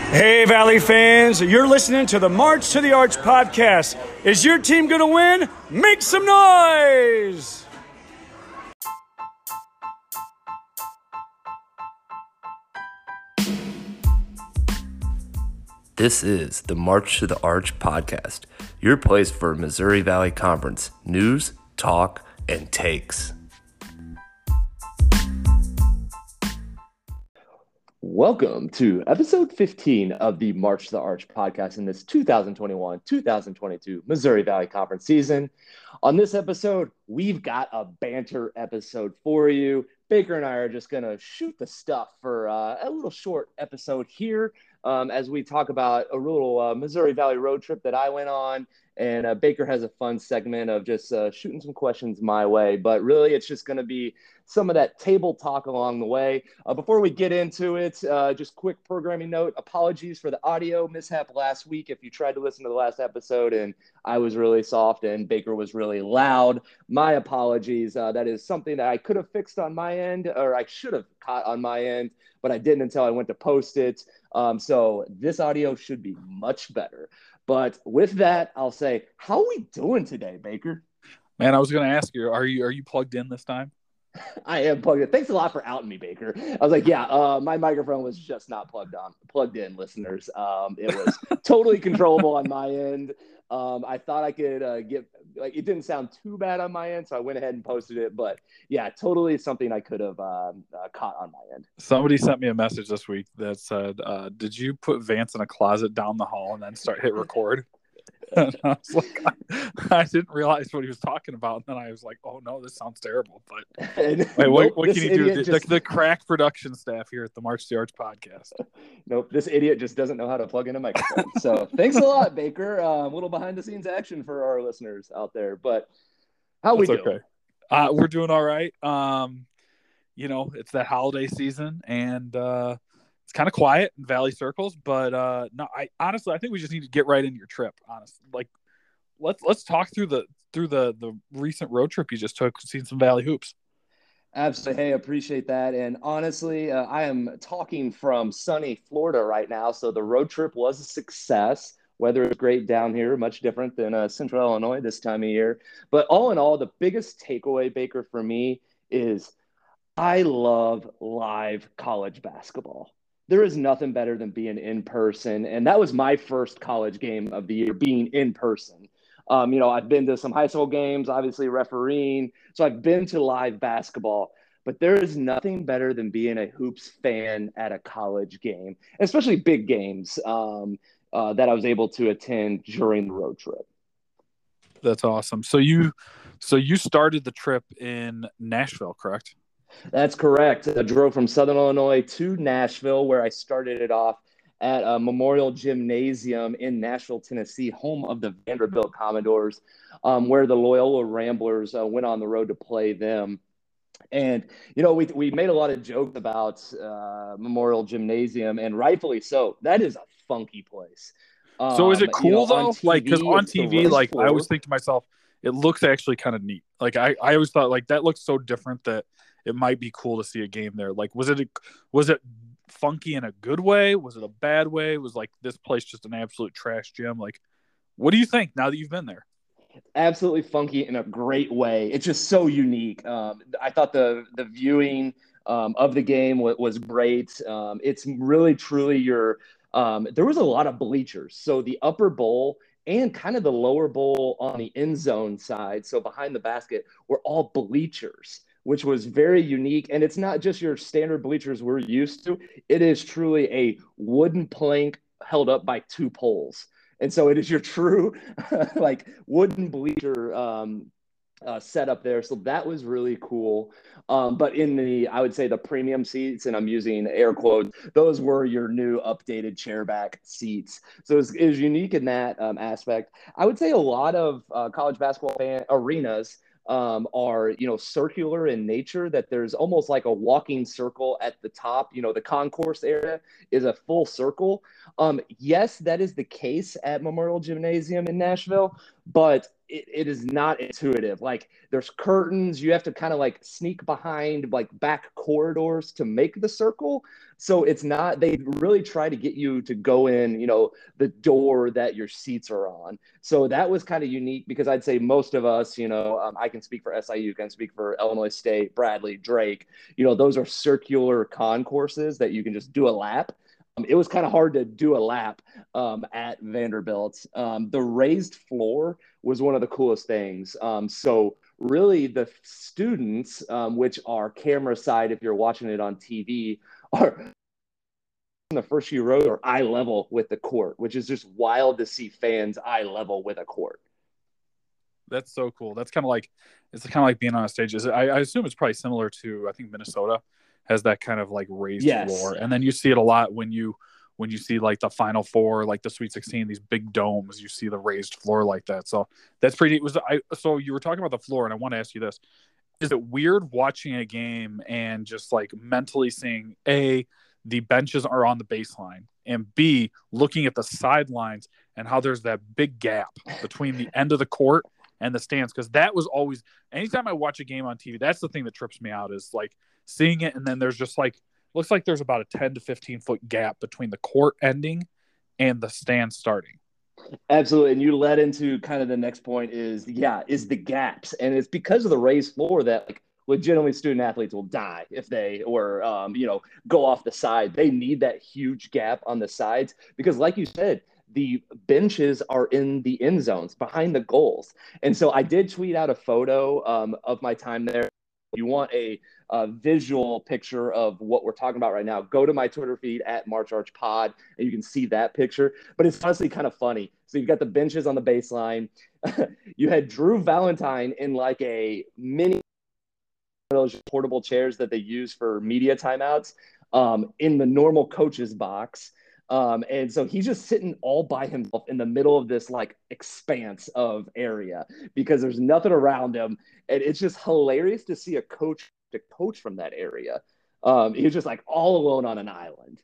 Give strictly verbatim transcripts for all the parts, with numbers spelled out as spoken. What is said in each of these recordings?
Hey, Valley fans, you're listening to the March to the Arch podcast. Is your team going to win? Make some noise! This is the March to the Arch podcast, your place for Missouri Valley Conference news, talk, and takes. Welcome to episode fifteen of the March to the Arch podcast in this two thousand twenty-one two thousand twenty-two Missouri Valley Conference season. On this episode, we've got a banter episode for you. Baker and I are just going to shoot the stuff for uh, a little short episode here um, as we talk about a little uh, Missouri Valley road trip that I went on. And uh, Baker has a fun segment of just uh, shooting some questions my way. But really, it's just going to be some of that table talk along the way. Uh, before we get into it, uh, just quick programming note. Apologies for the audio mishap last week. If you tried to listen to the last episode and I was really soft and Baker was really loud, my apologies. Uh, that is something that I could have fixed on my end, or I should have caught on my end, but I didn't until I went to post it. Um, so this audio should be much better. But with that, I'll say, how are we doing today, Baker? Man, I was going to ask you, are you are you plugged in this time? I am plugged in. Thanks a lot for outing me, Baker. I was like, yeah, uh, my microphone was just not plugged on, plugged in, listeners. Um, it was totally controllable on my end. Um, I thought I could uh, get, like, it didn't sound too bad on my end, so I went ahead and posted it. But yeah, totally something I could have um, uh, caught on my end. Somebody sent me a message this week that said, uh, did you put Vance in a closet down the hall and then start hit record? And I was like, I, I didn't realize what he was talking about. And then I was like, oh no, this sounds terrible. But wait, nope, what, what can you do? The, just... the, the crack production staff here at the March to the Arch podcast. Nope, this idiot just doesn't know how to plug in a microphone. So thanks a lot, Baker. Uh, a little behind the scenes action for our listeners out there. But how That's we doing? Okay. Uh, we're doing all right. Um, you know, it's that holiday season, and uh, it's kind of quiet in Valley circles, but uh, no, I honestly, I think we just need to get right into your trip. Honestly, like let's let's talk through the through the the recent road trip you just took, seen some Valley hoops. Absolutely, hey, appreciate that. And honestly, uh, I am talking from sunny Florida right now, so the road trip was a success. Weather is great down here, much different than uh, Central Illinois this time of year. But all in all, the biggest takeaway, Baker, for me is I love live college basketball. There is nothing better than being in person. And that was my first college game of the year, being in person. Um, you know, I've been to some high school games, obviously refereeing. So I've been to live basketball. But there is nothing better than being a hoops fan at a college game, especially big games um, uh, that I was able to attend during the road trip. That's awesome. So you, so you started the trip in Nashville, correct? That's correct. I drove from Southern Illinois to Nashville, where I started it off at a Memorial Gymnasium in Nashville, Tennessee, home of the Vanderbilt Commodores, um, where the Loyola Ramblers uh, went on the road to play them. And, you know, we we made a lot of jokes about uh, Memorial Gymnasium, and rightfully so. That is a funky place. Um, so is it cool, you know, though? T V, like, because on T V, like, floor. I always think to myself, it looks actually kind of neat. Like, I, I always thought, like, that looks so different that it might be cool to see a game there. Like, was it a, was it funky in a good way? Was it a bad way? Was like this place just an absolute trash gym? Like, what do you think now that you've been there? Absolutely funky in a great way. It's just so unique. Um, I thought the the viewing um, of the game was, was great. Um, it's really truly your. Um, there was a lot of bleachers, so the upper bowl and kind of the lower bowl on the end zone side, so behind the basket, were all bleachers, which was very unique. And it's not just your standard bleachers we're used to. It is truly a wooden plank held up by two poles. And so it is your true like wooden bleacher um, uh, setup there. So that was really cool. Um, but in the, I would say the premium seats, and I'm using air quotes, those were your new updated chairback seats. So it was, it was unique in that um, aspect. I would say a lot of uh, college basketball fan arenas Um, are, you know, circular in nature, that there's almost like a walking circle at the top. You know, the concourse area is a full circle. Um, yes, that is the case at Memorial Gymnasium in Nashville, but it, it is not intuitive. Like there's curtains, you have to kind of like sneak behind like back corridors to make the circle. So it's not, they really try to get you to go in, you know, the door that your seats are on. So that was kind of unique because I'd say most of us, you know, um, I can speak for S I U, can speak for Illinois State, Bradley, Drake, you know, those are circular concourses that you can just do a lap. Um, it was kind of hard to do a lap um, at Vanderbilt. Um, the raised floor was one of the coolest things. Um, so really the students, um, which are camera side, if you're watching it on T V, are in the first few rows are eye level with the court, which is just wild to see fans eye level with a court. That's so cool. That's kind of like, it's kind of like being on a stage. Is I, I assume it's probably similar to, I think Minnesota has that kind of like raised yes. floor. And then you see it a lot when you, when you see like the Final Four, like the Sweet sixteen, these big domes, you see the raised floor like that. So that's pretty, it was, I, so you were talking about the floor and I want to ask you this. Is it weird watching a game and just like mentally seeing A, the benches are on the baseline, and B, looking at the sidelines and how there's that big gap between the end of the court and the stands? Because that was always, anytime I watch a game on T V, that's the thing that trips me out, is like seeing it and then there's just like, looks like there's about a ten to fifteen foot gap between the court ending and the stand starting. Absolutely. And you led into kind of the next point is, yeah, is the gaps. And it's because of the raised floor that like legitimately student athletes will die if they, or, um, you know, go off the side. They need that huge gap on the sides because like you said, the benches are in the end zones behind the goals. And so I did tweet out a photo um, of my time there. You want a, a visual picture of what we're talking about right now, go to my Twitter feed at March Arch Pod, and you can see that picture. But it's honestly kind of funny. So you've got the benches on the baseline. You had Drew Valentine in like a mini those portable chairs that they use for media timeouts um, in the normal coach's box. Um, and so he's just sitting all by himself in the middle of this like expanse of area because there's nothing around him. And it's just hilarious to see a coach to coach from that area. Um, he was just like all alone on an island.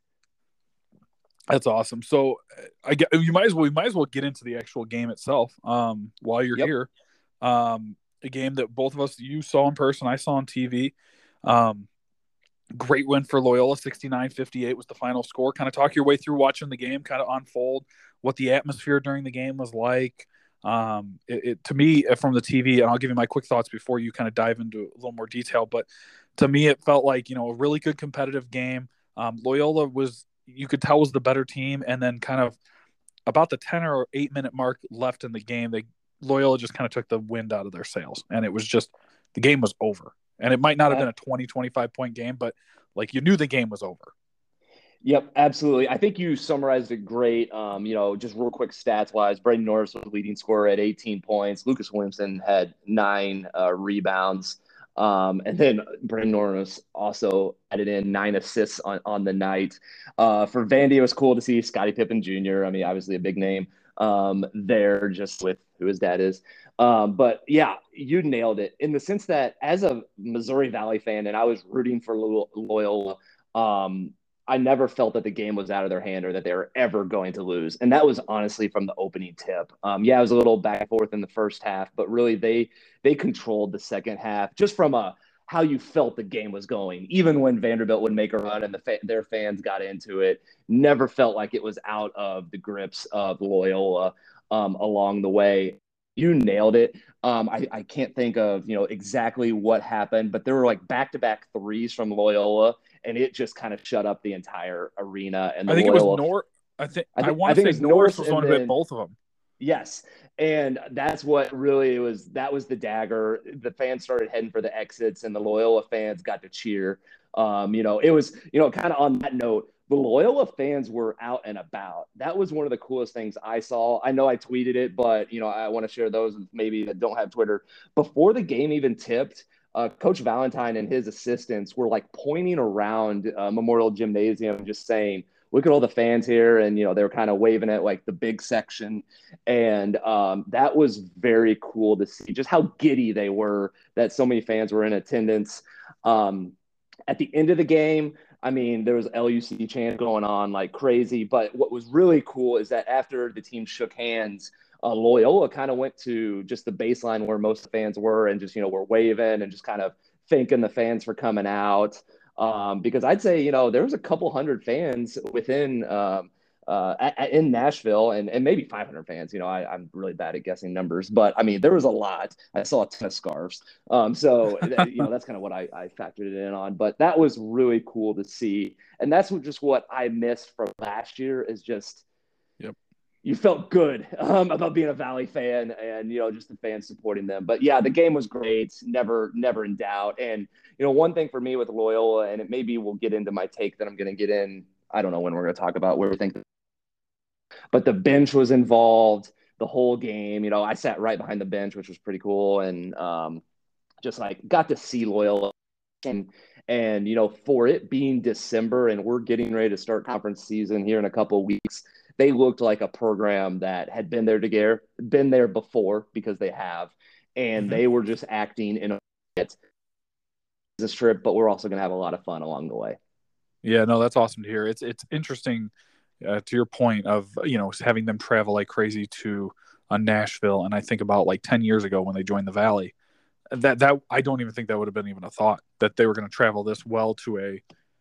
That's awesome. So I get, you might as well, we might as well get into the actual game itself um, while you're yep. here. Um, a game that both of us, you saw in person, I saw on T V. Um, Great win for Loyola, sixty-nine fifty-eight was the final score. Kind of talk your way through watching the game, kind of unfold what the atmosphere during the game was like. Um, it, it, to me, from the T V, and I'll give you my quick thoughts before you kind of dive into a little more detail, but to me, it felt like, you know, a really good competitive game. Um, Loyola was, you could tell was the better team, and then kind of about the ten or eight minute mark left in the game, they Loyola just kind of took the wind out of their sails, and it was just, the game was over. And it might not have been a twenty, twenty-five point game, but like you knew the game was over. Yep, absolutely. I think you summarized it great. Um, you know, just real quick stats wise, Braden Norris was leading scorer at eighteen points. Lucas Williamson had nine uh, rebounds. Um, and then Braden Norris also added in nine assists on, on the night. Uh, for Vandy, it was cool to see Scottie Pippen Junior I mean, obviously a big name um, there just with who his dad is. Um, but yeah, you nailed it in the sense that as a Missouri Valley fan, and I was rooting for Loyola, um, I never felt that the game was out of their hand or that they were ever going to lose. And that was honestly from the opening tip. Um, yeah, it was a little back and forth in the first half, but really they, they controlled the second half just from a, how you felt the game was going. Even when Vanderbilt would make a run and the fa- their fans got into it, never felt like it was out of the grips of Loyola um, along the way. You nailed it. Um, I, I can't think of, you know, exactly what happened, but there were like back-to-back threes from Loyola, and it just kind of shut up the entire arena. And the I think Loyola, it was Nor. I think I, th- I want I to think say Norris was one who hit both of them. Yes, and that's what really was. That was the dagger. The fans started heading for the exits, and the Loyola fans got to cheer. Um, you know, it was, you know, kind of on that note, the Loyola fans were out and about. That was one of the coolest things I saw. I know I tweeted it, but, you know, I want to share those maybe that don't have Twitter. Before the game even tipped, uh, Coach Valentine and his assistants were like pointing around uh, Memorial Gymnasium, just saying, look at all the fans here. And, you know, they were kind of waving at like the big section. And um, that was very cool to see just how giddy they were that so many fans were in attendance. Um, at the end of the game, I mean, there was L U C chant going on like crazy. But what was really cool is that after the team shook hands, Uh, Loyola kind of went to just the baseline where most fans were and just, you know, were waving and just kind of thanking the fans for coming out. Um, because I'd say, you know, there was a couple hundred fans within um, uh, at, in Nashville and, and maybe five hundred fans. You know, I, I'm really bad at guessing numbers, but I mean, there was a lot. I saw a ton of scarves. Um, so, you know, that's kind of what I, I factored it in on. But that was really cool to see. And that's what, just what I missed from last year is just, yep. You felt good um, about being a Valley fan and, you know, just the fans supporting them. But yeah, the game was great. Never, never in doubt. And, you know, one thing for me with Loyola, and it maybe we'll get into my take that I'm going to get in. I don't know when we're going to talk about where we think, but the bench was involved the whole game. You know, I sat right behind the bench, which was pretty cool. And um, just like got to see Loyola and, and, you know, for it being December and we're getting ready to start conference season here in a couple of weeks, they looked like a program that had been there together, been there before because they have, and mm-hmm. they were just acting in a this trip, but we're also going to have a lot of fun along the way. Yeah, no, that's awesome to hear. It's it's interesting uh, to your point of, you know, having them travel like crazy to uh, Nashville, and I think about like ten years ago when they joined the Valley. That that I don't even think that would have been even a thought that they were going to travel this well to a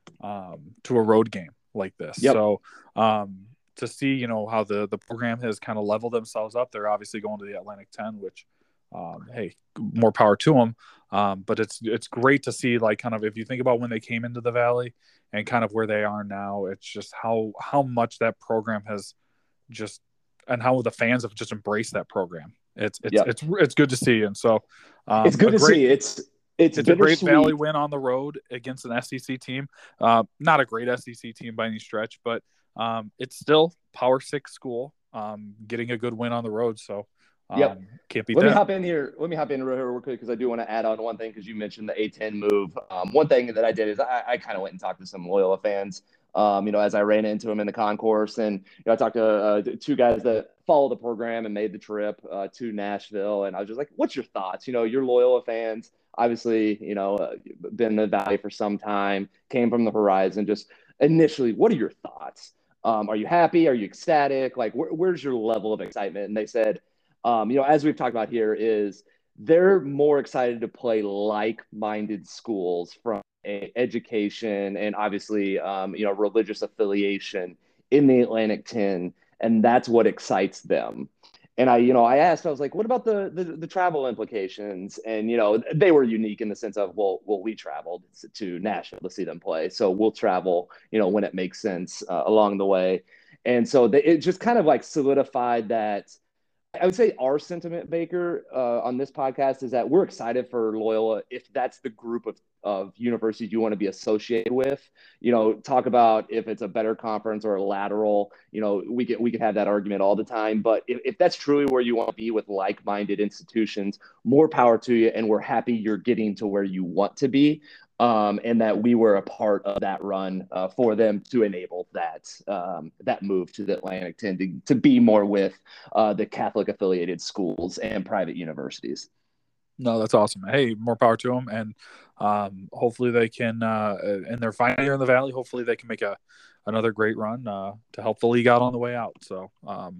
um, to a road game like this. Yep. So. Um, to see, you know, how the, the program has kind of leveled themselves up. They're obviously going to the Atlantic ten, which, um, hey, more power to them. Um, but it's, it's great to see, like, kind of, if you think about when they came into the Valley and kind of where they are now, it's just how, how much that program has just, and how the fans have just embraced that program. It's, it's, yep. it's, it's good to see. And so um, it's good to great, see. It's, It's, it's a great Valley win on the road against an S E C team. Uh, not a great S E C team by any stretch, but um, it's still Power Six school um, getting a good win on the road. So um, yep. can't beat Let that. me hop in here. Let me hop in here real quick because I do want to add on one thing because you mentioned the A ten move. Um, one thing that I did is I, I kind of went and talked to some Loyola fans. Um, you know, as I ran into them in the concourse, and you know, I talked to uh, two guys that follow the program and made the trip uh, to Nashville, and I was just like, "What's your thoughts? You know, you're Loyola fans, obviously. You know, uh, been in the Valley for some time, came from the Horizon. Just initially, what are your thoughts? Um, are you happy? Are you ecstatic? Like, wh- where's your level of excitement?" And they said, um, you know, as we've talked about here, is they're more excited to play like-minded schools from a education and obviously, um, you know, religious affiliation in the Atlantic ten, and that's what excites them. And I, you know, I asked, I was like, what about the, the the travel implications? And, you know, they were unique in the sense of, well, well, we traveled to Nashville to see them play. So we'll travel, you know, when it makes sense uh, along the way. And so they, it just kind of like solidified that. I would say our sentiment, Baker, uh, on this podcast is that we're excited for Loyola if that's the group of, of universities you want to be associated with. You know, talk about if it's a better conference or a lateral. You know, we could we could have that argument all the time. But if, if that's truly where you want to be with like-minded institutions, more power to you. And we're happy you're getting to where you want to be. Um, and that we were a part of that run uh, for them to enable that um, that move to the Atlantic ten to, to be more with uh, the Catholic affiliated schools and private universities. No, that's awesome. Hey, more power to them, and um, hopefully they can. Uh, in their final year in the Valley, hopefully they can make a another great run uh, to help the league out on the way out. So um,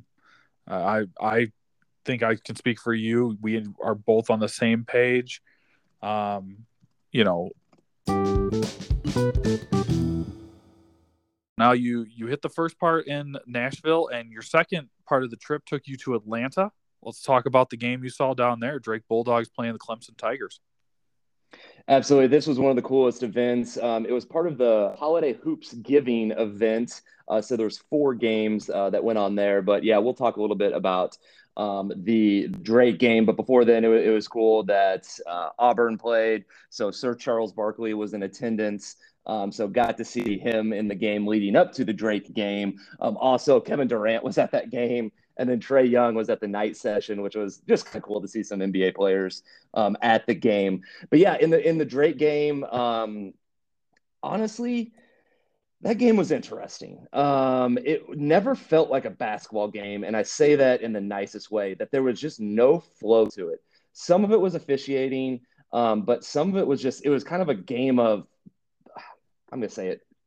I I think I can speak for you. We are both on the same page. Um, you know. Now you you hit the first part in Nashville, and your second part of the trip took you to Atlanta. Let's talk about the game you saw down there. Drake Bulldogs playing the Clemson Tigers. Absolutely. This was one of the coolest events. Um, it was part of the Holiday Hoops Giving event. Uh, so there's four games uh, that went on there. But yeah, we'll talk a little bit about um, the Drake game. But before then, it, it was cool that uh, Auburn played. So Sir Charles Barkley was in attendance. Um, so got to see him in the game leading up to the Drake game. Um, also, Kevin Durant was at that game. And then Trae Young was at the night session, which was just kind of cool to see some N B A players um, at the game. But yeah, in the in the Drake game, um, honestly, that game was interesting. Um, it never felt like a basketball game, and I say that in the nicest way. That there was just no flow to it. Some of it was officiating, um, but some of it was just it was kind of a game of. I'm going to say it.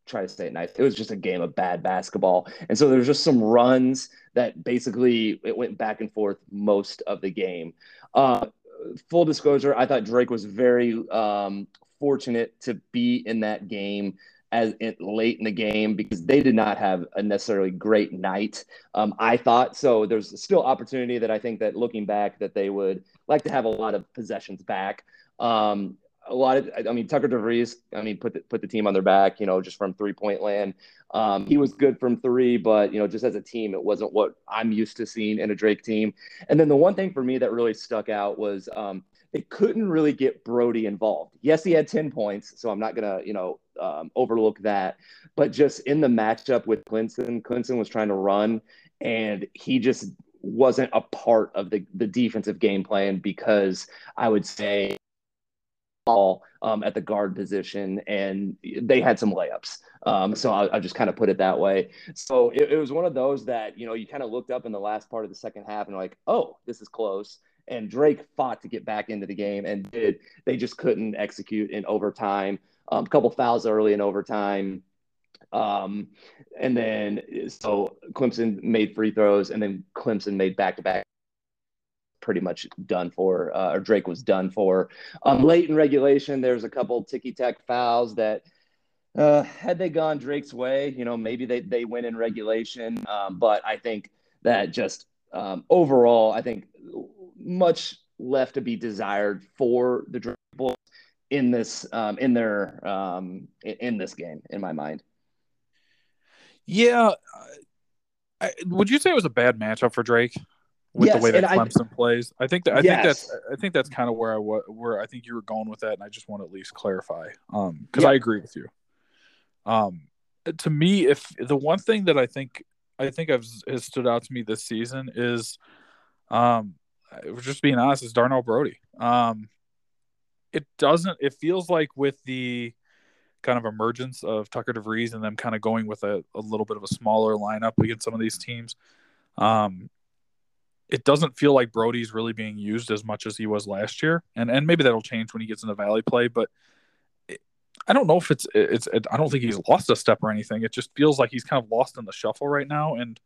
try to say it nice. It was just a game of bad basketball. And so there's just some runs that basically it went back and forth most of the game. Uh, full disclosure, I thought Drake was very um, fortunate to be in that game as it, late in the game because they did not have a necessarily great night. Um, I thought so. There's still opportunity that I think that looking back that they would like to have a lot of possessions back. Um, a lot of, I mean, Tucker DeVries, I mean, put the, put the team on their back, you know, just from three point land. Um, he was good from three, but, you know, just as a team, it wasn't what I'm used to seeing in a Drake team. And then the one thing for me that really stuck out was um, they couldn't really get Brody involved. Yes, he had ten points, so I'm not going to, you know, um, overlook that. But just in the matchup with Clemson, Clemson was trying to run, and he just wasn't a part of the, the defensive game plan because I would say all um, at the guard position, and they had some layups. Um, so I'll, I'll just kind of put it that way. So it, it was one of those that, you know, you kind of looked up in the last part of the second half and like, oh, this is close. And Drake fought to get back into the game and did. They just couldn't execute in overtime. Um, a couple fouls early in overtime. Um, and then so Clemson made free throws, and then Clemson made back-to-back. Pretty much done for, uh, or Drake was done for. Um, late in regulation, there's a couple ticky-tack fouls that uh, had they gone Drake's way, you know, maybe they, they win in regulation. Um, but I think that just um, overall, I think much left to be desired for the Drake Bulls in this, um, in their, um, in this game, in my mind. Yeah. I, would you say it was a bad matchup for Drake? With yes, the way that Clemson I, plays, I think that I yes. think that's I think that's kind of where I where I think you were going with that, and I just want to at least clarify because um, yeah. I agree with you. Um, to me, if the one thing that I think I think I've, has stood out to me this season is, um, just being honest, is Darnell Brody. Um, it doesn't. It feels like with the kind of emergence of Tucker DeVries and them kind of going with a, a little bit of a smaller lineup against some of these teams. Um, It doesn't feel like Brody's really being used as much as he was last year, and and maybe that'll change when he gets into Valley play. But it, I don't know if it's it's. It, I don't think he's lost a step or anything. It just feels like he's kind of lost in the shuffle right now, and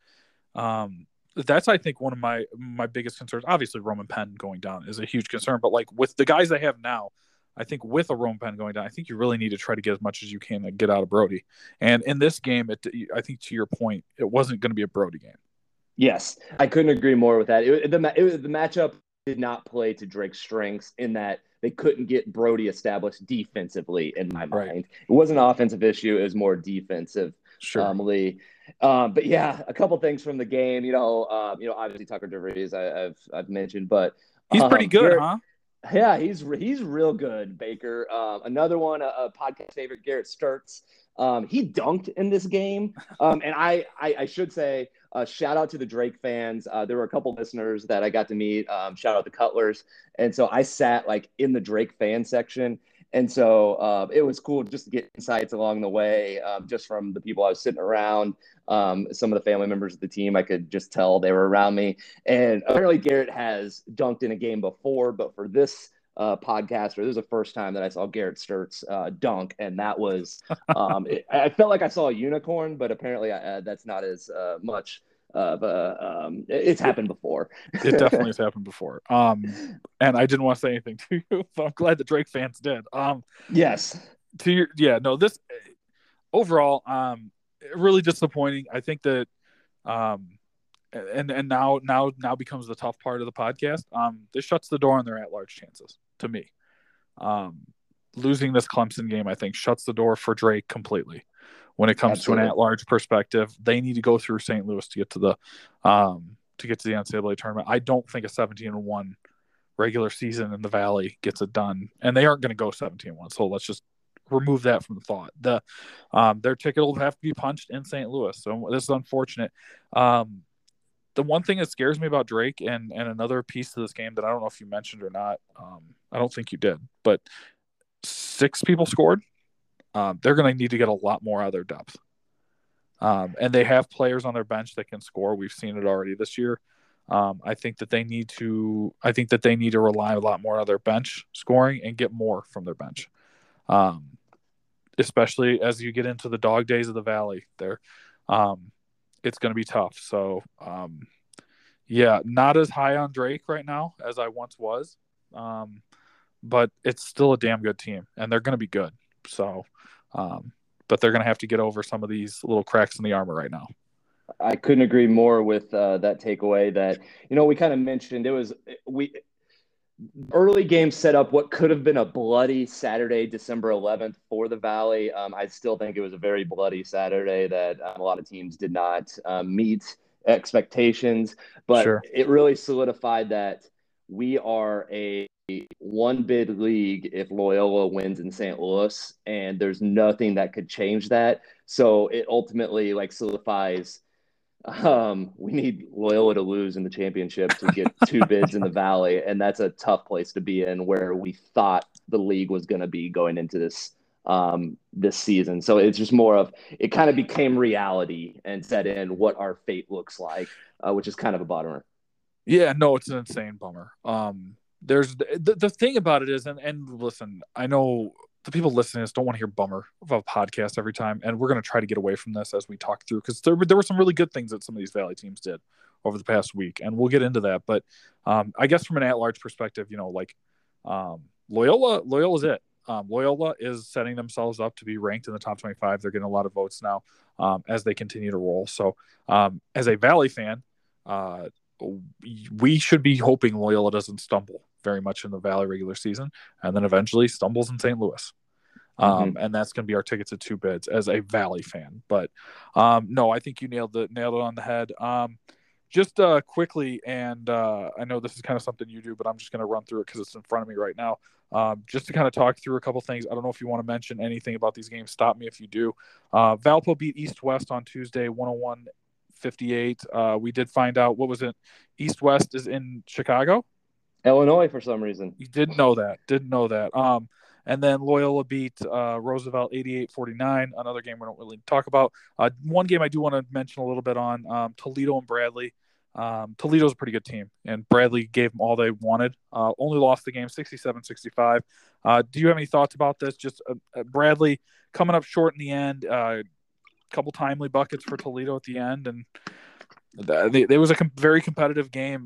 um, that's I think one of my my biggest concerns. Obviously, Roman Penn going down is a huge concern, but like with the guys they have now, I think with a Roman Penn going down, I think you really need to try to get as much as you can to get out of Brody. And in this game, it I think to your point, it wasn't going to be a Brody game. Yes, I couldn't agree more with that. It, the, it was, the matchup did not play to Drake's strengths in that they couldn't get Brody established defensively, in my mind. Right. It wasn't an offensive issue. It was more defensively. Sure. Um, um, but, yeah, a couple things from the game. You know, um, you know, obviously Tucker DeVries I, I've I've mentioned. But he's um, pretty good, Garrett, huh? Yeah, he's he's real good, Baker. Um, another one, a, a podcast favorite, Garrett Sturtz. Um, he dunked in this game. Um, and I, I, I should say, uh, shout out to the Drake fans. Uh, there were a couple listeners that I got to meet. Um, shout out to Cutlers. And so I sat like in the Drake fan section. And so uh, it was cool just to get insights along the way, um, just from the people I was sitting around. Um, some of the family members of the team, I could just tell they were around me. And apparently Garrett has dunked in a game before, but for this Uh, podcaster, this was the first time that I saw Garrett Sturtz uh, dunk, and that was um, it, I felt like I saw a unicorn, but apparently I, uh, that's not as uh, much of a um, it's happened before. It definitely has happened before. Um, and I didn't want to say anything to you, but I'm glad the Drake fans did. Um, yes. To your yeah no this overall um really disappointing. I think that um. And and now now now becomes the tough part of the podcast. Um, this shuts the door on their at-large chances to me. Um, losing this Clemson game, I think, shuts the door for Drake completely. When it comes Absolutely. to an at-large perspective, they need to go through Saint Louis to get to the um to get to the N C double A tournament. I don't think a seventeen and one regular season in the Valley gets it done, and they aren't going to go seventeen and one. So let's just remove that from the thought. The um, their ticket will have to be punched in Saint Louis. So this is unfortunate. Um, The one thing that scares me about Drake and, and another piece to this game that I don't know if you mentioned or not, um, I don't think you did, but six people scored. Um, they're going to need to get a lot more out of their depth. Um, and they have players on their bench that can score. We've seen it already this year. Um, I think that they need to, I think that they need to rely a lot more on their bench scoring and get more from their bench. Um, especially as you get into the dog days of the Valley there. Um, it's going to be tough. So, um, yeah, not as high on Drake right now as I once was, um, but it's still a damn good team, and they're going to be good. So, um, but they're going to have to get over some of these little cracks in the armor right now. I couldn't agree more with uh, that takeaway that, you know, we kind of mentioned it was we early game set up what could have been a bloody Saturday, December eleventh for the Valley. Um, I still think it was a very bloody Saturday that um, a lot of teams did not um, meet expectations, but Sure. It really solidified that we are a one bid league if Loyola wins in Saint Louis, and there's nothing that could change that. So it ultimately like solidifies um, we need Loyola to lose in the championship to get two bids in the Valley, and that's a tough place to be in where we thought the league was going to be going into this um, this season. So it's just more of it kind of became reality and set in what our fate looks like, uh, which is kind of a bummer. Yeah, no, it's an insane bummer. Um, there's the, the thing about it is, and, and listen, I know the people listening to this don't want to hear bummer of a podcast every time, and we're going to try to get away from this as we talk through, because there, there were some really good things that some of these Valley teams did over the past week, and we'll get into that. But um, I guess from an at-large perspective, you know, like um, Loyola, Loyola's it. Um, Loyola is setting themselves up to be ranked in the top twenty-five. They're getting a lot of votes now um, as they continue to roll. So um, as a Valley fan, uh, we should be hoping Loyola doesn't stumble very much in the Valley regular season, and then eventually stumbles in Saint Louis. Um, mm-hmm. And that's going to be our ticket to two bids as a Valley fan. But um, no, I think you nailed it, nailed it on the head. Um, just uh, quickly, and uh, I know this is kind of something you do, but I'm just going to run through it because it's in front of me right now. Um, just to kind of talk through a couple things. I don't know if you want to mention anything about these games. Stop me if you do. Uh, Valpo beat East West on Tuesday, one oh one fifty-eight. Uh, we did find out, what was it? East West is in Chicago? Illinois for some reason. You didn't know that. Didn't know that. Um, and then Loyola beat uh, Roosevelt eighty-eight forty-nine, another game we don't really talk about. Uh, one game I do want to mention a little bit on, um, Toledo and Bradley. Um, Toledo's a pretty good team, and Bradley gave them all they wanted. Uh, only lost the game sixty-seven sixty-five. Uh, do you have any thoughts about this? Just uh, uh, Bradley coming up short in the end, a uh, couple timely buckets for Toledo at the end, and there was a com- very competitive game.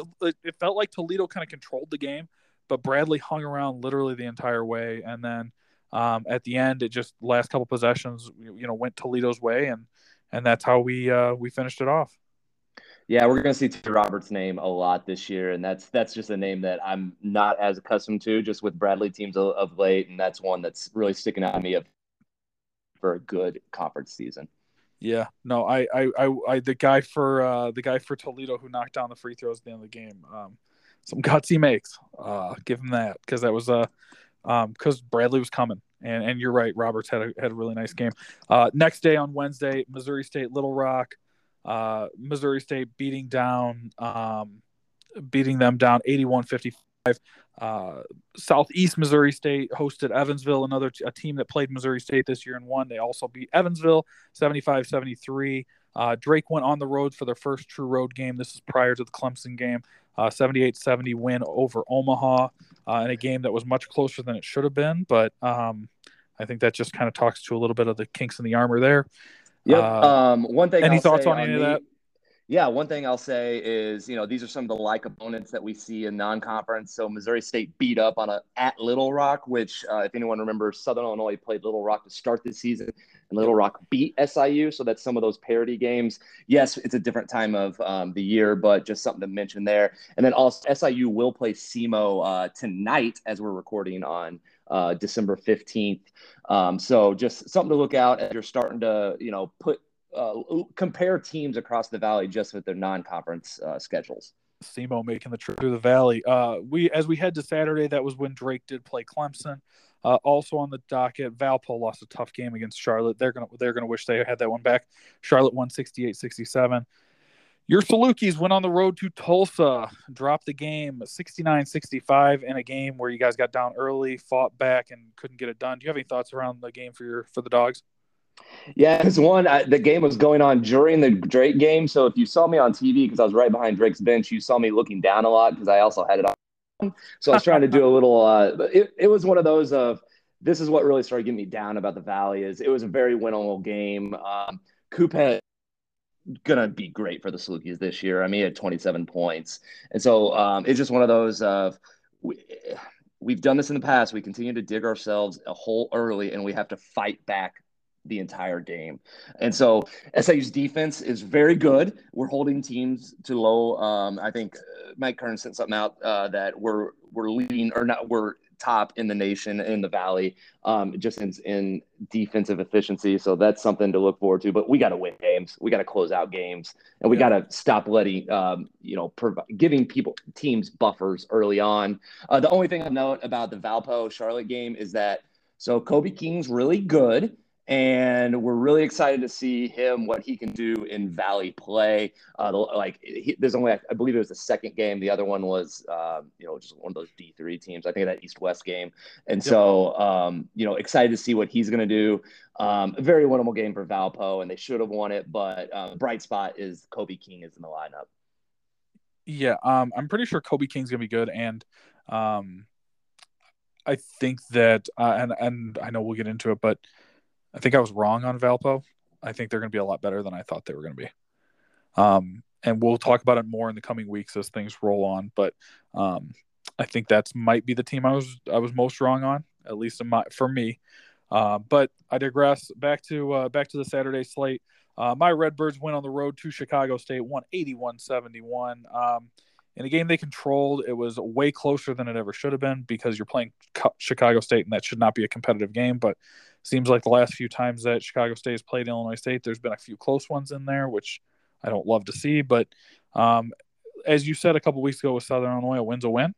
It felt like Toledo kind of controlled the game, but Bradley hung around literally the entire way. And then um, at the end, it just last couple possessions, you know, went Toledo's way, and and that's how we uh, we finished it off. Yeah, we're going to see Terry Roberts' name a lot this year, and that's that's just a name that I'm not as accustomed to just with Bradley teams of, of late, and that's one that's really sticking out to me of, for a good conference season. Yeah, no, I, I, I, I the guy for uh, the guy for Toledo who knocked down the free throws at the end of the game. Um, some guts he makes. Uh, give him that, because that was a, um, because Bradley was coming, and and you're right. Roberts had a had a really nice game. Uh, next day on Wednesday, Missouri State Little Rock. Uh, Missouri State beating down, um, beating them down eighty-one fifty-five. Uh, Southeast Missouri State hosted Evansville, another t- a team that played Missouri State this year and won. They also beat Evansville seventy-five seventy-three. Uh, Drake went on the road for their first true road game. This is prior to the Clemson game. Uh, seventy-eight seventy win over Omaha uh, in a game that was much closer than it should have been. But um, I think that just kind of talks to a little bit of the kinks in the armor there. Yep. Uh, um, one thing. Any I'll thoughts say on any on of me, that? Yeah, one thing I'll say is, you know, these are some of the like opponents that we see in non-conference. So Missouri State beat up on a at Little Rock, which, uh, if anyone remembers, Southern Illinois played Little Rock to start this season, and Little Rock beat S I U. So that's some of those parity games. Yes, it's a different time of um, the year, but just something to mention there. And then also S I U will play S E M O uh, tonight as we're recording on uh, December fifteenth. Um, so just something to look out as you're starting to, you know, put Uh, compare teams across the Valley just with their non-conference uh, schedules. S E M O making the trip through the Valley. Uh, we as we head to Saturday, that was when Drake did play Clemson. Uh, also on the docket, Valpo lost a tough game against Charlotte. They're gonna they're gonna wish they had that one back. Charlotte won sixty-eight sixty-seven. Your Salukis went on the road to Tulsa, dropped the game sixty-nine sixty-five in a game where you guys got down early, fought back, and couldn't get it done. Do you have any thoughts around the game for your for the Dogs? Yeah, because one, I, the game was going on during the Drake game. So if you saw me on T V, because I was right behind Drake's bench, you saw me looking down a lot because I also had it on. So I was trying to do a little uh, – it, it was one of those of this is what really started getting me down about the Valley is it was a very winnable game. Um, Coopet gonna be great for the Salukis this year. I mean, he had twenty-seven points, and so um, it's just one of those of we, we've done this in the past. We continue to dig ourselves a hole early, and we have to fight back the entire game. And so S I U's defense is very good. We're holding teams to low. Um, I think Mike Kern sent something out uh, that we're we're leading or not. We're top in the nation in the Valley, um, just in, in defensive efficiency. So that's something to look forward to. But we got to win games. We got to close out games, and we yeah. got to stop letting, um, you know, prov- giving people teams buffers early on. Uh, the only thing I'll note about the Valpo Charlotte game is that so Kobe King's really good. And we're really excited to see him, what he can do in Valley play. Uh, the, like he, there's only, I believe it was the second game. The other one was, uh, you know, just one of those D three teams. I think that East-West game. And yep. so, um, you know, excited to see what he's going to do. Um, a very winnable game for Valpo, and they should have won it. But um, bright spot is Kobe King is in the lineup. Yeah, um, I'm pretty sure Kobe King's going to be good. And um, I think that, uh, and, and I know we'll get into it, but I think I was wrong on Valpo. I think they're going to be a lot better than I thought they were going to be. Um, and we'll talk about it more in the coming weeks as things roll on. But um, I think that's might be the team I was I was most wrong on, at least in my, for me. Uh, but I digress. Back to uh, back to the Saturday slate. Uh, my Redbirds went on the road to Chicago State, won eighty-one seventy-one. Um, in a game they controlled, it was way closer than it ever should have been because you're playing Chicago State, and that should not be a competitive game. But seems like the last few times that Chicago State has played Illinois State, there's been a few close ones in there, which I don't love to see. But um, as you said a couple weeks ago with Southern Illinois, a win's a win.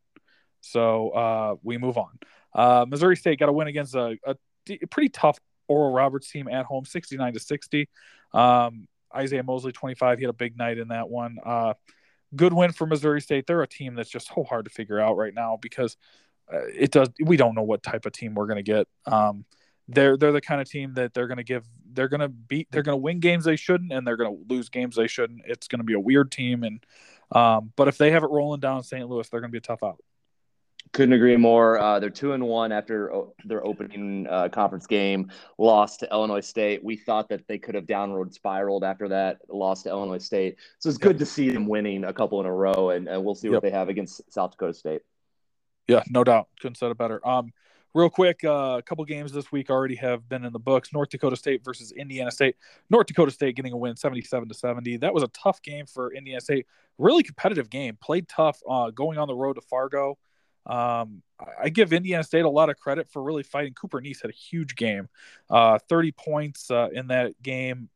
So uh, we move on. Uh, Missouri State got a win against a, a, a pretty tough Oral Roberts team at home, sixty-nine to sixty. Um, Isaiah Mosley, twenty-five. He had a big night in that one. Uh, good win for Missouri State. They're a team that's just so hard to figure out right now because uh, it does. We don't know what type of team we're going to get. Um, They're they're the kind of team that they're going to give they're going to beat they're going to win games they shouldn't, and they're going to lose games they shouldn't. It's going to be a weird team, and um, but if they have it rolling down in Saint Louis, they're going to be a tough out. Couldn't agree more. Uh, they're two and one after o- their opening uh, conference game, lost to Illinois State. We thought that they could have downward spiraled after that, lost to Illinois State. So it's good yep. to see them winning a couple in a row, and, and we'll see what yep. they have against South Dakota State. Yeah, no doubt. Couldn't said it better. Um. Real quick, uh, a couple games this week already have been in the books. North Dakota State versus Indiana State. North Dakota State getting a win, seventy-seven to seventy. That was a tough game for Indiana State. Really competitive game. Played tough uh, going on the road to Fargo. Um, I give Indiana State a lot of credit for really fighting. Cooper Neese had a huge game. Uh, thirty points uh, in that game.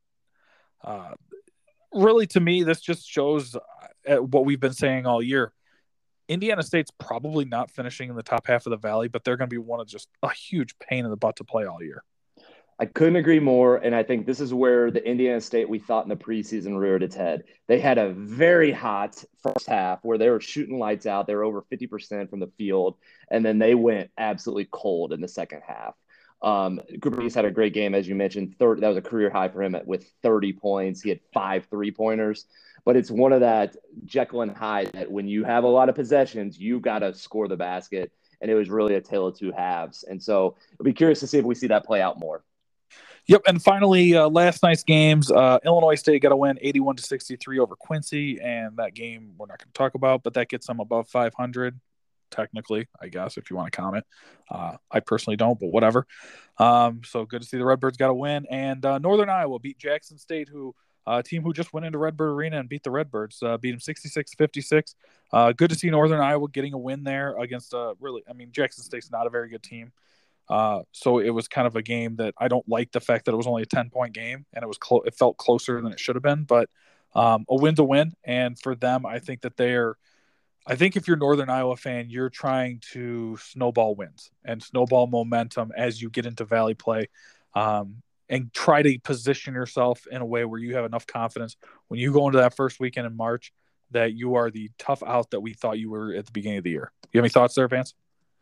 Uh, really, to me, this just shows what we've been saying all year. Indiana State's probably not finishing in the top half of the Valley, but they're going to be one of just a huge pain in the butt to play all year. I couldn't agree more, and I think this is where the Indiana State we thought in the preseason reared its head. They had a very hot first half where they were shooting lights out. They were over fifty percent from the field, and then they went absolutely cold in the second half. Um, Cooper Neese had a great game, as you mentioned. thirty, that was a career high for him at, with thirty points. He had five three-pointers. But it's one of that Jekyll and Hyde that when you have a lot of possessions, you got to score the basket. And it was really a tale of two halves. And so I'll be curious to see if we see that play out more. Yep. And finally, uh, last night's games, uh, Illinois State got a win eighty-one to sixty-three over Quincy. And that game we're not going to talk about, but that gets them above five hundred. Technically, I guess, if you want to comment. Uh, I personally don't, but whatever. Um, so good to see the Redbirds got a win. And uh, Northern Iowa beat Jackson State, who a uh, team who just went into Redbird Arena and beat the Redbirds, uh, beat them sixty-six fifty-six. Uh, good to see Northern Iowa getting a win there against a really, I mean, Jackson State's not a very good team. Uh, so it was kind of a game that I don't like the fact that it was only a ten-point game, and it was clo- it felt closer than it should have been. But um, a win's a win, and for them, I think that they're – I think if you're a Northern Iowa fan, you're trying to snowball wins and snowball momentum as you get into Valley play. Um, and try to position yourself in a way where you have enough confidence when you go into that first weekend in March that you are the tough out that we thought you were at the beginning of the year. You have any thoughts there, Vance?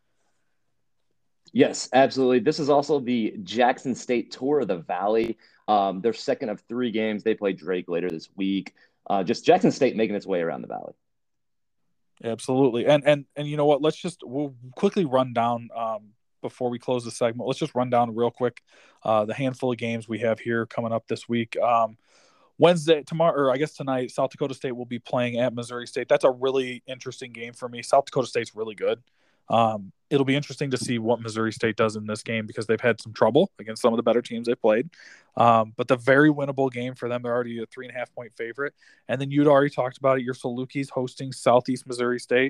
Yes, absolutely. This is also the Jackson State Tour of the Valley. Um, their second of three games. They play Drake later this week. Uh, just Jackson State making its way around the Valley. Absolutely. And, and, and you know what, let's just, we'll quickly run down um, before we close the segment. Let's just run down real quick uh, the handful of games we have here coming up this week. Um, Wednesday, tomorrow, or I guess tonight, South Dakota State will be playing at Missouri State. That's a really interesting game for me. South Dakota State's really good. Um, it'll be interesting to see what Missouri State does in this game because they've had some trouble against some of the better teams they've played. Um, but the very winnable game for them, they're already a three and a half point favorite. And then you'd already talked about it. Your Salukis hosting Southeast Missouri State.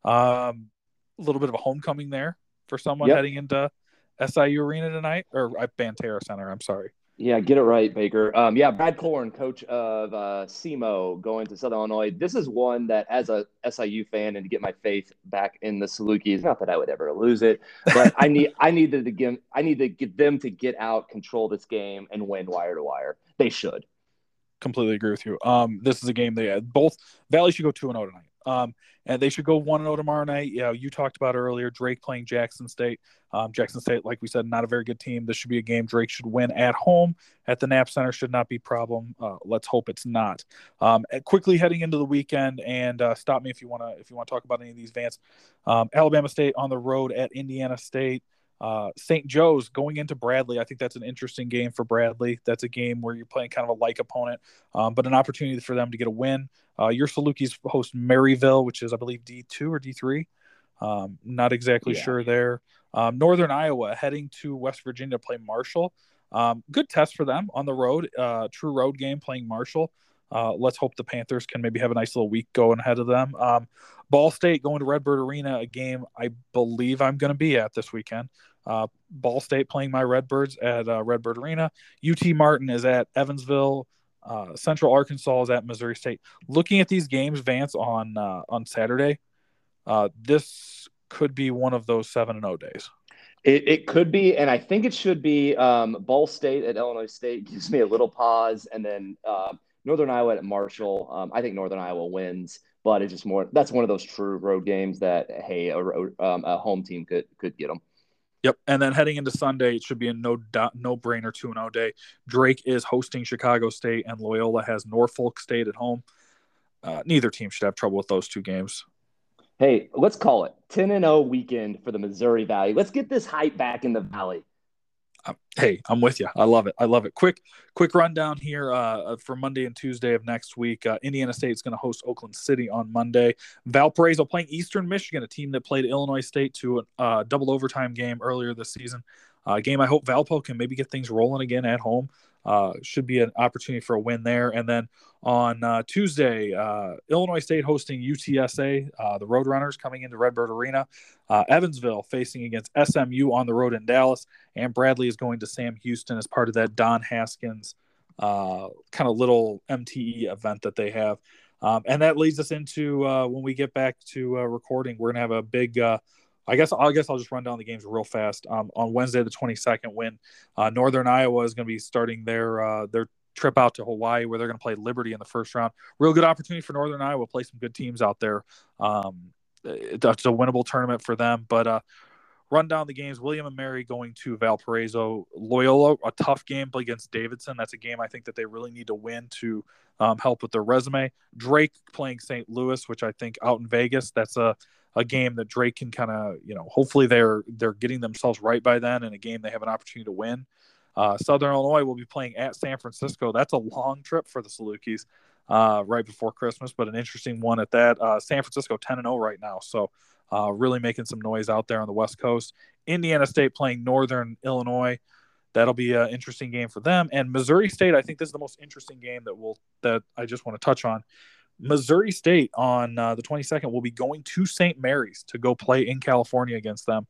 Um, a little bit of a homecoming there for someone yep. heading into S I U Arena tonight, or uh, Banterra Center. I'm sorry. Yeah, get it right, Baker. Um, yeah, Brad Korn, coach of uh, S E M O, going to Southern Illinois. This is one that, as a S I U fan, and to get my faith back in the Salukis, not that I would ever lose it, but I need I needed to give I need to get them to get out, control this game, and win wire to wire. They should. Completely agree with you. Um, this is a game they had. Both Valley should go two and zero tonight. Um, and they should go one and zero tomorrow night. Yeah, you talked about earlier Drake playing Jackson State. Um, Jackson State, like we said, not a very good team. This should be a game Drake should win at home at the Knapp Center. Should not be a problem. Uh, let's hope it's not. Um, quickly heading into the weekend, and uh, stop me if you want to if you want to talk about any of these, Vance. Um, Alabama State on the road at Indiana State. Uh, Saint Joe's going into Bradley. I think that's an interesting game for Bradley. That's a game where you're playing kind of a like opponent, um, but an opportunity for them to get a win. Uh, your Salukis host Maryville, which is, I believe, D two or D three. Um, not exactly yeah. sure there. Um, Northern Iowa heading to West Virginia to play Marshall. Um, good test for them on the road. Uh, true road game playing Marshall. Uh, let's hope the Panthers can maybe have a nice little week going ahead of them. Um, Ball State going to Redbird Arena, a game I believe I'm going to be at this weekend. Uh, Ball State playing my Redbirds at uh, Redbird Arena. U T Martin is at Evansville. Uh, Central Arkansas is at Missouri State. Looking at these games, Vance, on uh, on Saturday, uh, this could be one of those seven and zero days. It, it could be, and I think it should be. Um, Ball State at Illinois State gives me a little pause, and then uh, Northern Iowa at Marshall. Um, I think Northern Iowa wins, but it's just more. That's one of those true road games that hey, a, um, a home team could could get them. Yep, and then heading into Sunday, it should be a no no brainer two and zero day. Drake is hosting Chicago State, and Loyola has Norfolk State at home. Uh, neither team should have trouble with those two games. Hey, let's call it ten and zero weekend for the Missouri Valley. Let's get this hype back in the Valley. Uh, hey, I'm with you. I love it. I love it. Quick, quick rundown here uh, for Monday and Tuesday of next week. Uh, Indiana State is going to host Oakland City on Monday. Valparaiso playing Eastern Michigan, a team that played Illinois State to a uh, double overtime game earlier this season. A uh, game I hope Valpo can maybe get things rolling again at home. Uh, should be an opportunity for a win there. And then on uh, Tuesday, uh, Illinois State hosting U T S A, uh, the Roadrunners coming into Redbird Arena. Uh, Evansville facing against S M U on the road in Dallas. And Bradley is going to Sam Houston as part of that Don Haskins uh, kind of little M T E event that they have. Um, and that leads us into uh, when we get back to uh, recording, we're going to have a big uh, – I guess I guess I'll just run down the games real fast. Um, on Wednesday, the twenty-second, when uh, Northern Iowa is going to be starting their uh, their trip out to Hawaii, where they're going to play Liberty in the first round. Real good opportunity for Northern Iowa. Play some good teams out there. Um, it's a winnable tournament for them. But uh, run down the games. William and Mary going to Valparaiso. Loyola, a tough game against Davidson. That's a game I think that they really need to win to um, help with their resume. Drake playing Saint Louis, which I think out in Vegas, that's a a game that Drake can kind of, you know, hopefully they're they're getting themselves right by then, in a game they have an opportunity to win. Uh, Southern Illinois will be playing at San Francisco. That's a long trip for the Salukis uh, right before Christmas, but an interesting one at that. Uh, San Francisco ten and oh right now, so uh, really making some noise out there on the West Coast. Indiana State playing Northern Illinois. That'll be an interesting game for them. And Missouri State, I think this is the most interesting game that we'll that I just want to touch on. Missouri State on uh, the twenty-second will be going to Saint Mary's to go play in California against them.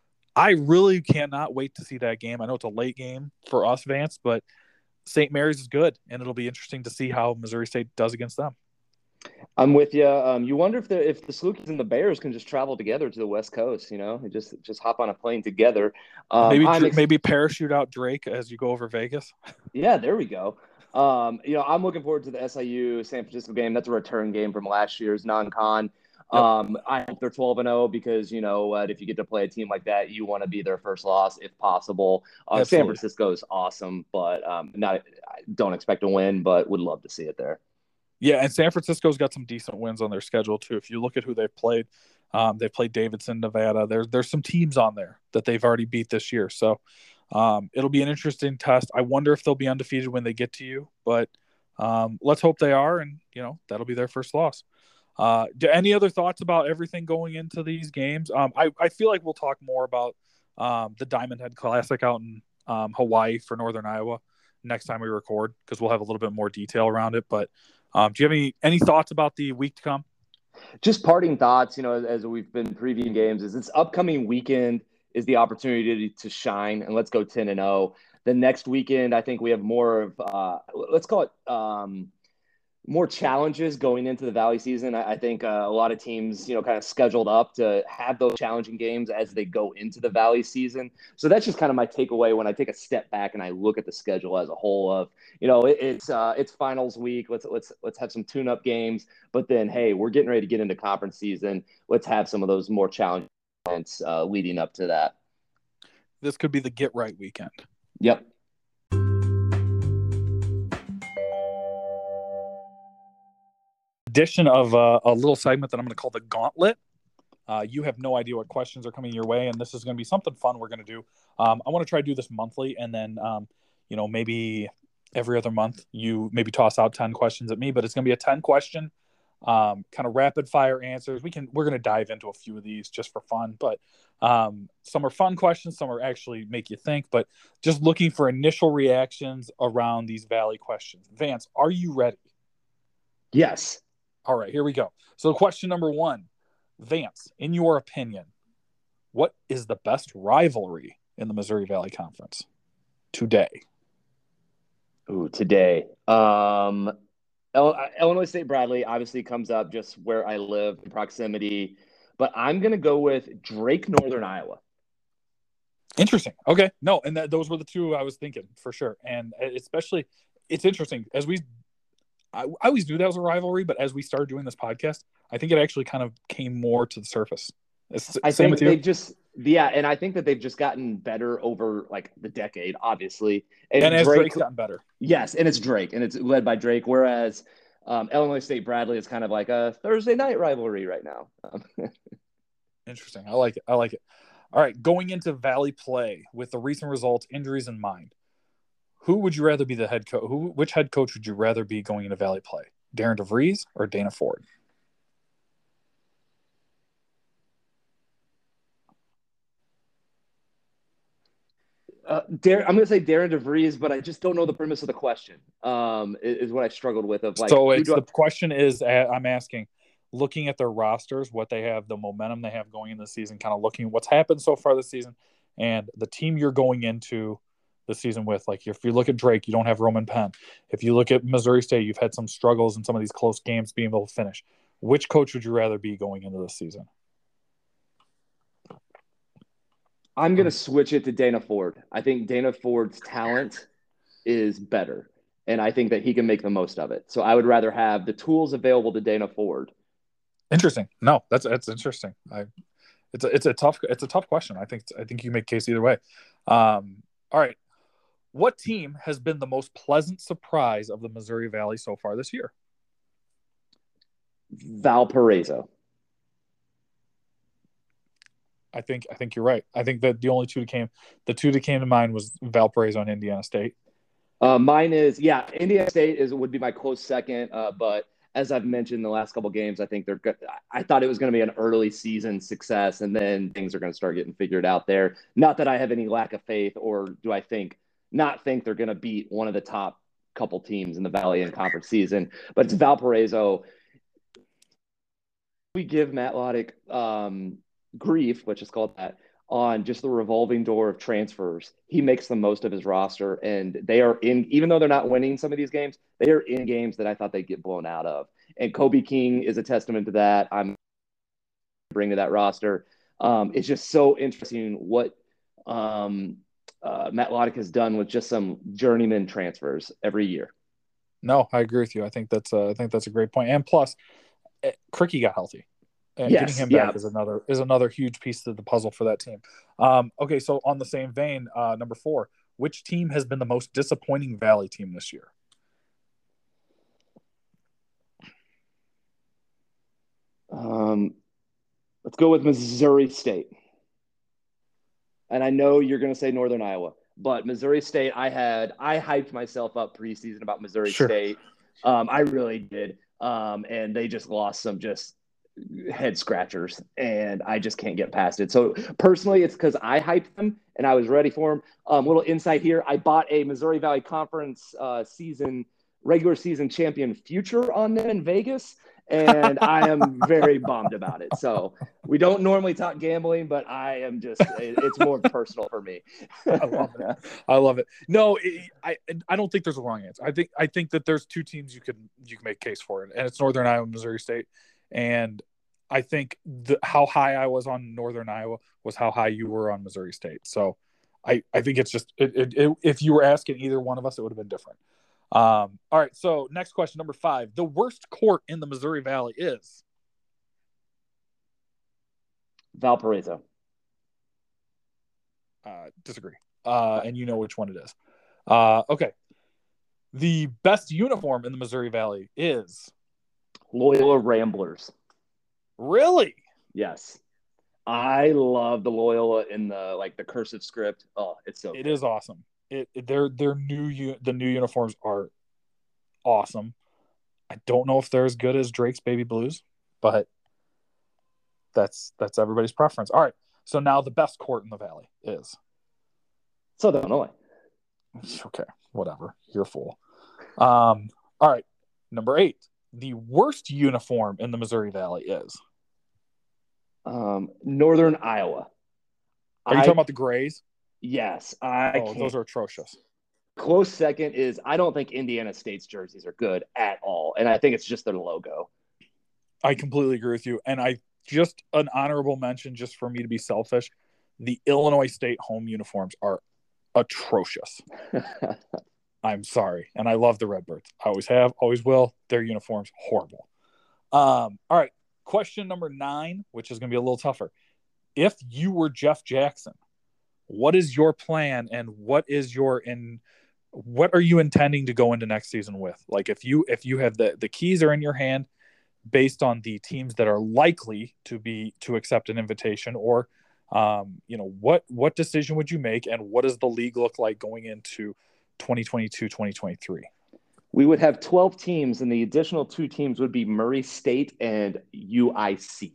I really cannot wait to see that game. I know it's a late game for us, Vance, but Saint Mary's is good, and it'll be interesting to see how Missouri State does against them. I'm with you. Um, you wonder if the if the Salukis and the Bears can just travel together to the West Coast, you know, and just just hop on a plane together. Um, maybe ex- maybe parachute out Drake as you go over Vegas. Yeah, there we go. Um, you know, I'm looking forward to the S I U San Francisco game. That's a return game from last year's non-con. Yep. Um, I hope they're twelve and oh because, you know, uh, if you get to play a team like that, you want to be their first loss if possible. Uh, San Francisco is awesome, but um, not I don't expect to win, but would love to see it there. Yeah, and San Francisco's got some decent wins on their schedule too. If you look at who they've played, Um, they played Davidson, Nevada. There's there's some teams on there that they've already beat this year. So um, it'll be an interesting test. I wonder if they'll be undefeated when they get to you, but um, let's hope they are, and you know that'll be their first loss. Uh, do, any other thoughts about everything going into these games? Um, I, I feel like we'll talk more about um, the Diamond Head Classic out in um, Hawaii for Northern Iowa next time we record, because we'll have a little bit more detail around it. But um, do you have any any thoughts about the week to come? Just parting thoughts, you know, as we've been previewing games, is this upcoming weekend is the opportunity to shine, and let's go ten and oh. The next weekend, I think we have more of, uh, let's call it um, more challenges going into the Valley season. I, I think uh, a lot of teams, you know, kind of scheduled up to have those challenging games as they go into the Valley season. So that's just kind of my takeaway when I take a step back and I look at the schedule as a whole of, you know, it, it's uh, it's finals week. Let's let's let's have some tune-up games. But then, hey, we're getting ready to get into conference season. Let's have some of those more challenging events uh, leading up to that. This could be the get right weekend. Yep. Edition of uh, a little segment that I'm going to call the Gauntlet. Uh, you have no idea what questions are coming your way, and this is going to be something fun we're going to do. Um, I want to try to do this monthly, and then um, you know maybe every other month you maybe toss out ten questions at me, but it's going to be a ten question um, kind of rapid fire answers. We can we're going to dive into a few of these just for fun, but um, some are fun questions, some are actually make you think. But just looking for initial reactions around these Valley questions. Vance, are you ready? Yes. All right, here we go. So question number one, Vance, in your opinion, what is the best rivalry in the Missouri Valley Conference today? Ooh, today. Um, Illinois State Bradley obviously comes up just where I live, in proximity, but I'm going to go with Drake Northern Iowa. Interesting. Okay. No, and that, those were the two I was thinking for sure. And especially, it's interesting as we I, I always knew that was a rivalry, but as we started doing this podcast, I think it actually kind of came more to the surface. It's, I same think with you. They just, yeah, and I think that they've just gotten better over like the decade, obviously. And, and as Drake, Drake's gotten better. Yes, and it's Drake, and it's led by Drake, whereas um, Illinois State Bradley is kind of like a Thursday night rivalry right now. Um, Interesting. I like it. I like it. All right, going into Valley play with the recent results, injuries in mind, who would you rather be the head coach? Who, which head coach would you rather be going into Valley play? Darren DeVries or Dana Ford? Uh, Dar- I'm going to say Darren DeVries, but I just don't know the premise of the question. Um, is, is what I struggled with. Of like, so it's I- the question is, I'm asking, looking at their rosters, what they have, the momentum they have going in the season, kind of looking at what's happened so far this season, and the team you're going into the season with. Like if you look at Drake, you don't have Roman Penn. If you look at Missouri State, you've had some struggles in some of these close games being able to finish. Which coach would you rather be going into this season? I'm going to switch it to Dana Ford. I think Dana Ford's talent is better, and I think that he can make the most of it. So I would rather have the tools available to Dana Ford. Interesting. No, that's that's interesting. I, it's a it's a tough it's a tough question. I think I think you make case either way. Um, all right, what team has been the most pleasant surprise of the Missouri Valley so far this year? Valparaiso. I think I think you're right. I think that the only two that came the two that came to mind was Valparaiso and Indiana State. Uh, mine is yeah, Indiana State is would be my close second. Uh, but as I've mentioned in the last couple of games, I think they're good. I thought it was going to be an early season success, and then things are going to start getting figured out there. Not that I have any lack of faith, or do I think not think they're going to beat one of the top couple teams in the Valley in conference season, but it's Valparaiso. We give Matt Loddick um, grief, which is called that, on just the revolving door of transfers. He makes the most of his roster, and they are in, even though they're not winning some of these games, they are in games that I thought they'd get blown out of. And Kobe King is a testament to that. I'm bring to that roster. Um, it's just so interesting what um, uh, Matt Loddick has done with just some journeyman transfers every year. No, I agree with you. I think that's a, I think that's a great point. And plus, Cricky got healthy. And yes, getting him yeah. back is another is another huge piece to the puzzle for that team. Um, okay, so on the same vein, uh, number four, which team has been the most disappointing Valley team this year? Um, Let's go with Missouri State. And I know you're going to say Northern Iowa, but Missouri State, I had, I hyped myself up preseason about Missouri Sure. State. Um, I really did. Um, and they just lost some just head scratchers, and I just can't get past it. So personally, it's because I hyped them and I was ready for them. Um, little insight here. I bought a Missouri Valley Conference uh, season, regular season champion future on them in Vegas. And I am very bummed about it. So we don't normally talk gambling, but I am just, it's more personal for me. I love it. I love it. No, it, I I don't think there's a wrong answer. I think I think that there's two teams you can you can make a case for it, and it's Northern Iowa and Missouri State. And I think the, how high I was on Northern Iowa was how high you were on Missouri State. So I, I think it's just it, it, it, if you were asking either one of us, it would have been different. Um, all right, so next question, number five. The worst court in the Missouri Valley is? Valparaiso. Uh, disagree. Uh, and you know which one it is. Uh, okay. The best uniform in the Missouri Valley is? Loyola Ramblers. Really? Yes. I love the Loyola in the like the cursive script. Oh, it's so It good. is awesome. It, it their their new the new uniforms are awesome. I don't know if they're as good as Drake's Baby Blues, but that's that's everybody's preference. All right. So now the best court in the Valley is Southern Illinois. Okay, whatever. You're a fool. Um, all right. Number eight. The worst uniform in the Missouri Valley is? Um, Northern Iowa. Are you I, talking about the grays? Yes. I oh, can't. those are atrocious. Close second is I don't think Indiana State's jerseys are good at all. And I think it's just their logo. I completely agree with you. And I just an honorable mention, just for me to be selfish, the Illinois State home uniforms are atrocious. I'm sorry. And I love the Redbirds. I always have, always will. Their uniforms, horrible. Um, all right. Question number nine, which is going to be a little tougher. If you were Jeff Jackson, what is your plan and what is your in what are you intending to go into next season with? Like if you if you have the the keys are in your hand based on the teams that are likely to be to accept an invitation, or um, you know, what what decision would you make, and what does the league look like going into twenty twenty-two twenty twenty-three? We would have twelve teams, and the additional two teams would be Murray State and U I C.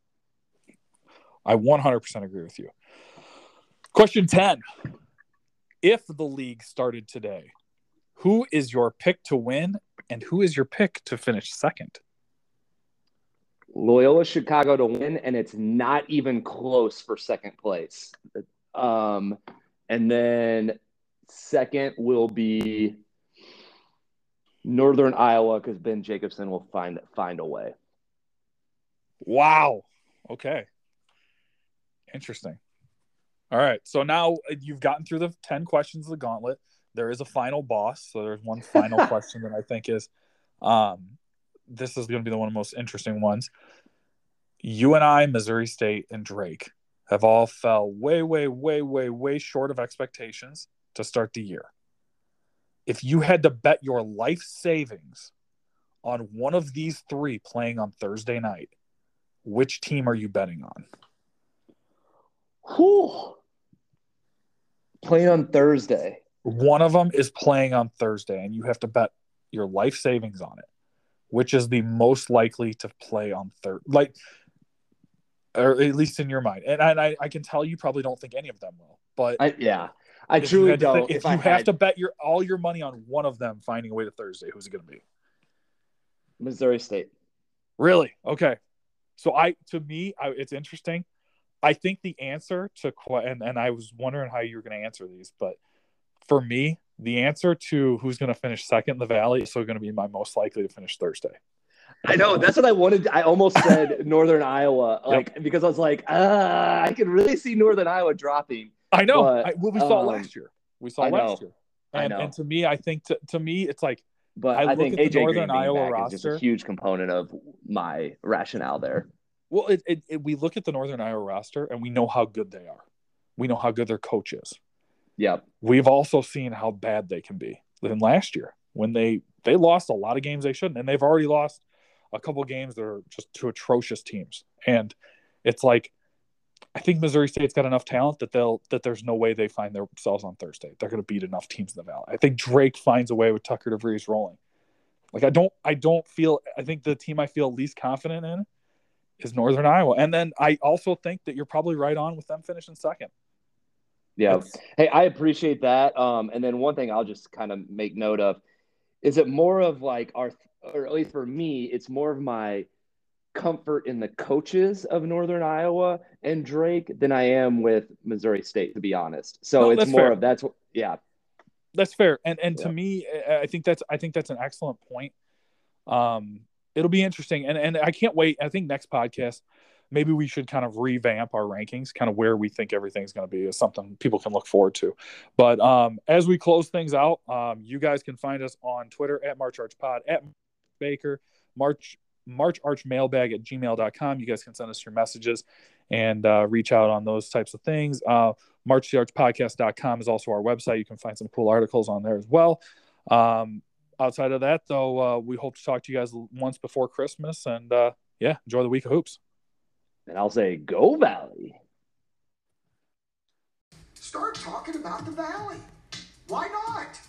I one hundred percent agree with you. Question ten. If the league started today, who is your pick to win and who is your pick to finish second? Loyola Chicago to win, and it's not even close for second place. Um, and then second will be Northern Iowa, because Ben Jacobson will find find a way. Wow. Okay. Interesting. All right. So now you've gotten through the ten questions of the gauntlet. There is a final boss. So there's one final question that I think is um, this is going to be the one of the most interesting ones. You and I, Missouri State, and Drake have all fell way, way, way, way, way short of expectations to start the year. If you had to bet your life savings on one of these three playing on Thursday night, which team are you betting on? Whew. Playing on Thursday. One of them is playing on Thursday, and you have to bet your life savings on it. Which is the most likely to play on Thursday? Like, or at least in your mind. And I, I can tell you probably don't think any of them will. But I, yeah, I truly don't. Think, if, if you I have had... to bet your all your money on one of them finding a way to Thursday, who's it going to be? Missouri State. Really? Okay. So I, to me, I, it's interesting. I think the answer to and and I was wondering how you were going to answer these, but for me, the answer to who's going to finish second in the Valley is still going to be my most likely to finish Thursday. I know. That's what I wanted. I almost said Northern Iowa, like yep. because I was like, ah, I can really see Northern Iowa dropping. I know. But, I, well, we saw um, it last year. We saw I it last know. year. And, I know. And to me, I think to, to me, it's like, but I, I look think at A the J Northern Green Iowa back roster. is just a huge component of my rationale there. Well, it, it, it, we look at the Northern Iowa roster and we know how good they are. We know how good their coach is. Yep. We've also seen how bad they can be. Than last year when they they lost a lot of games they shouldn't, and they've already lost a couple games that are just to atrocious teams. And it's like I think Missouri State's got enough talent that they'll that there's no way they find themselves on Thursday. They're going to beat enough teams in the Valley. I think Drake finds a way with Tucker DeVries rolling. Like I don't I don't feel I think the team I feel least confident in is Northern Iowa. And then I also think that you're probably right on with them finishing second. Yeah. It's, hey, I appreciate that. Um, and then one thing I'll just kind of make note of is it more of like our, or at least for me, it's more of my comfort in the coaches of Northern Iowa and Drake than I am with Missouri State, to be honest. So no, it's more fair. of that's what, yeah. That's fair. And and yeah. to me, I think that's I think that's an excellent point. Um, it'll be interesting. And and I can't wait. I think next podcast, maybe we should kind of revamp our rankings, kind of where we think everything's going to be is something people can look forward to. But um, as we close things out, um, you guys can find us on Twitter at March Arch Pod, at Baker, March March Arch Mailbag at gmail dot com. You guys can send us your messages and uh, reach out on those types of things. Uh, March the Arch Podcast dot com is also our website. You can find some cool articles on there as well. Um, outside of that, though, uh, we hope to talk to you guys once before Christmas. And, uh, yeah, enjoy the week of hoops. And I'll say, go Valley. Start talking about the Valley. Why not?